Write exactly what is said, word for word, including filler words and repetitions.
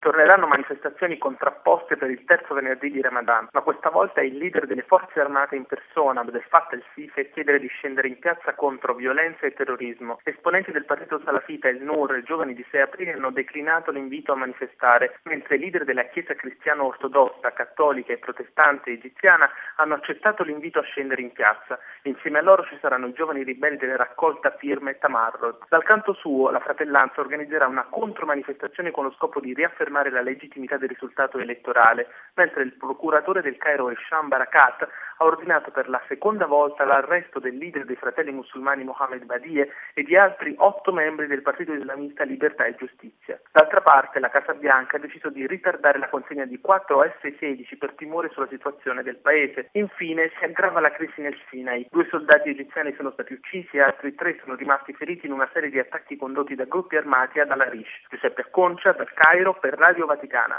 Torneranno manifestazioni contrapposte per il terzo venerdì di Ramadan, ma questa volta è il leader delle forze armate in persona, Abdel Fattah el-Sisi, a chiedere di scendere in piazza contro violenza e terrorismo. Esponenti del partito salafita El Nour e giovani di sei aprile hanno declinato l'invito a manifestare, mentre i leader della Chiesa cristiana ortodossa, cattolica e protestante egiziana hanno accettato l'invito a scendere in piazza. Insieme a loro ci saranno i giovani ribelli della raccolta firme Tamarrod. Dal canto suo, la Fratellanza organizzerà una contromanifestazione con lo scopo di riaffermare la legittimità del risultato elettorale, mentre il procuratore del Cairo Hisham Barakat ha ordinato per la seconda volta l'arresto del leader dei fratelli musulmani Mohammed Badie e di altri otto membri del partito islamista Libertà e Giustizia. D'altra parte, la Casa Bianca ha deciso di ritardare la consegna di quattro F sedici per timore sulla situazione del paese. Infine, si aggrava la crisi nel Sinai. Due soldati egiziani sono stati uccisi e altri tre sono rimasti feriti in una serie di attacchi condotti da gruppi armati ad Al-Arish. Giuseppe Acconcia, dal Cairo, per Radio Vaticana.